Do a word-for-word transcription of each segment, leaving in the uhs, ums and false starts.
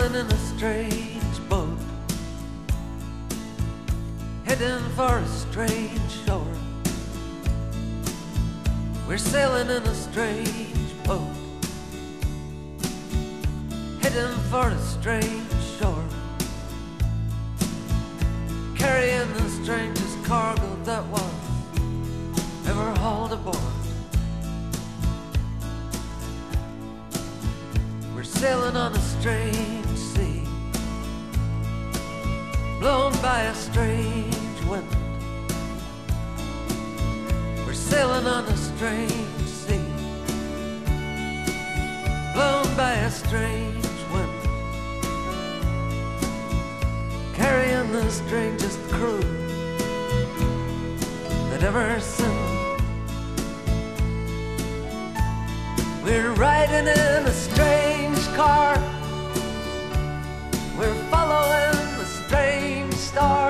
sailing in a strange boat, heading for a strange shore. We're sailing in a strange boat, heading for a strange shore, carrying the strangest cargo that was ever hauled aboard. We're sailing on a strange sea, blown by a strange wind. We're sailing on a strange sea, blown by a strange wind, carrying the strangest crew that ever sinned. We're riding in a strange car, we're following the strange star,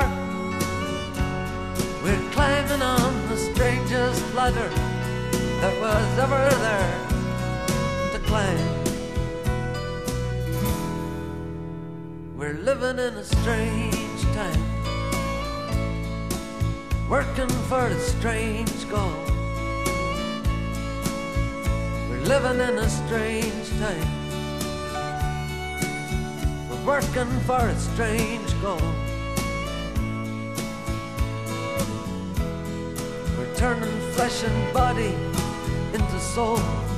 we're climbing on the strangest ladder that was ever there to climb. We're living in a strange time, working for a strange goal. We're living in a strange time, we're working for a strange goal. We're turning flesh and body into soul.